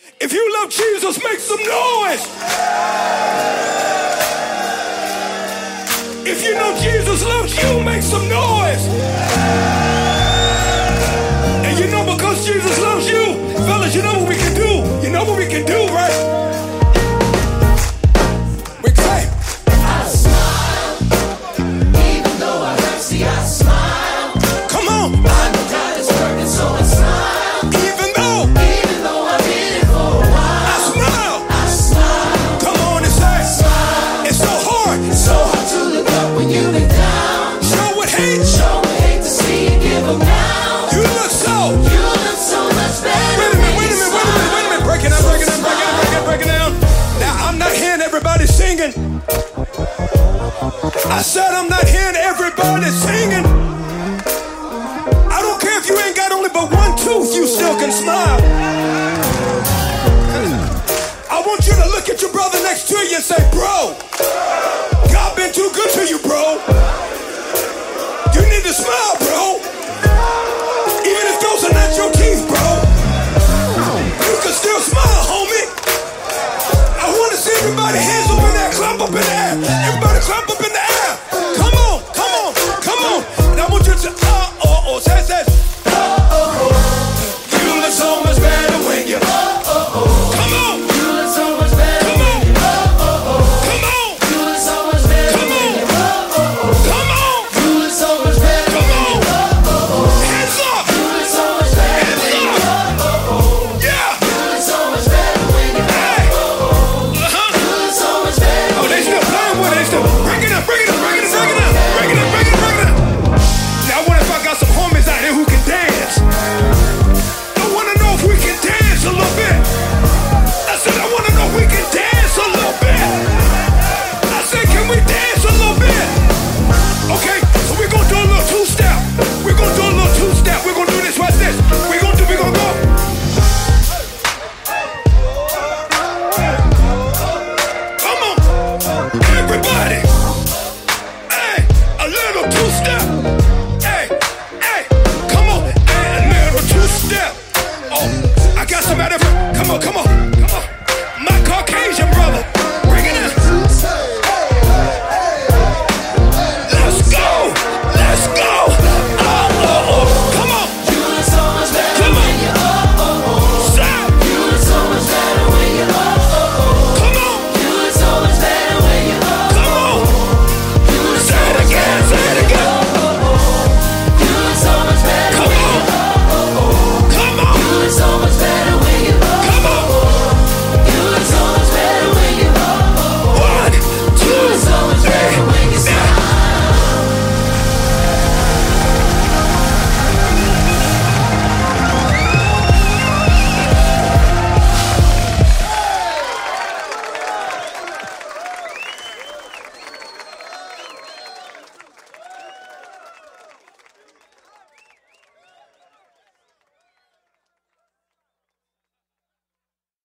If you love Jesus, make some noise. If you know Jesus loves you, make some noise. And you know because Jesus loves you, fellas, you know what we can do. You know what we can do, right? We say, I smile, even though I hurt, see I smile. Come on. I know God is working, so I smile. Even though I did it for a while, I smile. I smile. Come on and say, smile. It's so hard. It's so hard to look up when you look down. Show with hate to see you give up now. You look so much better. Wait a minute. Break it down. Now I'm not hearing everybody singing. I said I'm not hearing everybody singing. I don't care if you ain't got only but one tooth, you still can smile. I want you to look at your brother next to you and say,